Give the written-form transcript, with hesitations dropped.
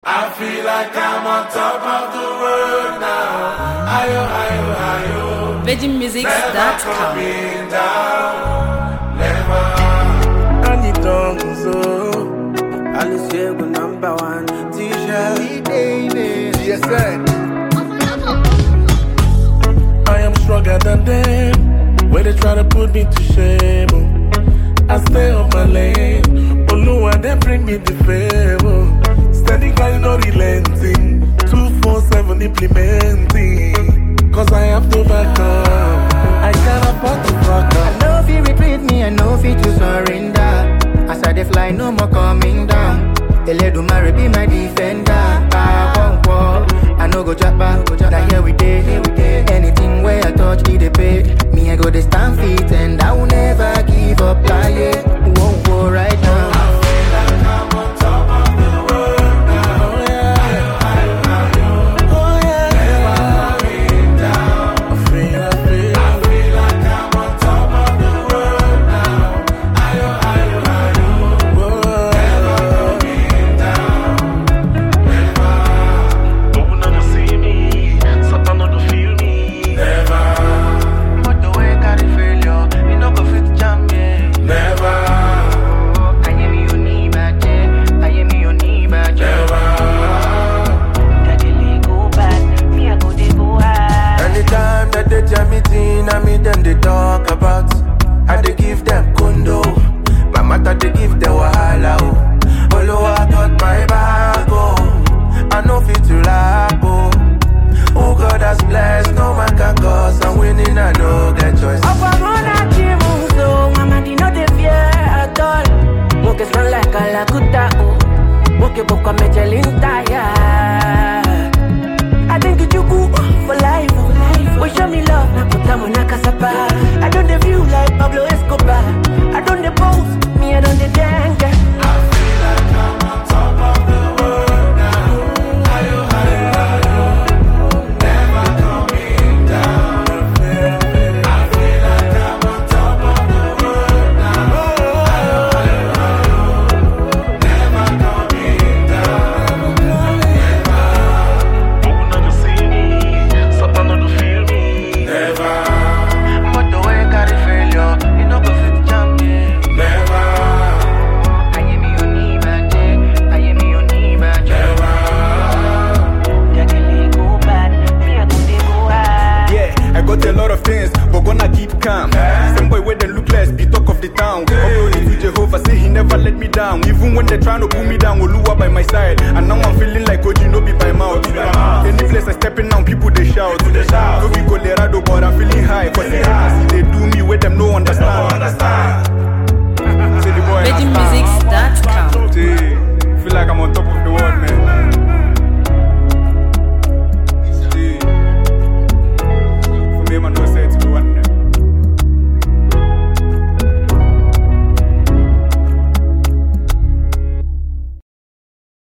I feel like I'm on top of the world now. Ayo, ayo, ayo. VeggieMusics.com. Never coming down. Never. I need tongues, so Alice Diego #1 T-shirt. GSN. I am stronger than them. Where they try to put me to shame. Oh. I stay on my lane. Oh no, and they bring me the favor. Steady grind, no relenting. 247 implementing. Cause I have to back up. I can't afford to fuck up. I know if you retreat me, I know if you to surrender. As I dey fly, no more coming down. Eledumare be my defender. I no go drop back. Now here we dey. Anything where I touch, it dey pay. Me, I go dey stand feet and I will never give up. Won't go right now. Them they talk about, I they give them condo. My mother they give them wahala. Although I got my bag, oh, I know fit to lack, oh. Oh God has blessed, no man can cause. I'm winning, I no get choice. Moke smell like a lakuta, oh. Moke boka mejalintaya. I think that you go for life. Oh, show me love, na putamo na kasapa. I don't the view like Pablo Escobar. I don't the pose, me I don't the dance. I feel like I'm on top of the world now. Ayo, ayo, ayo. Never coming down. I feel like I'm on top of the world now. Ayo, ayo, ayo. Never coming down. Never. Open up see me, Satan on the feel me. Never. But the way I got it failure, you know go fit jam me. Never. I am me on Ibaje, I am me on Ibaje. Daddy go bad, me I go dey go high. Yeah, I got a lot of things, but gonna keep calm. Same boy where they look less, be talk of the town. Uploading to Jehovah, say he never let me down. Even when they trying to pull me down, Oluwa by my side. And now I'm feeling like Oji no be by mouth. Any place I stepping now, people they shout. No be Colorado, but I'm feeling high. Cause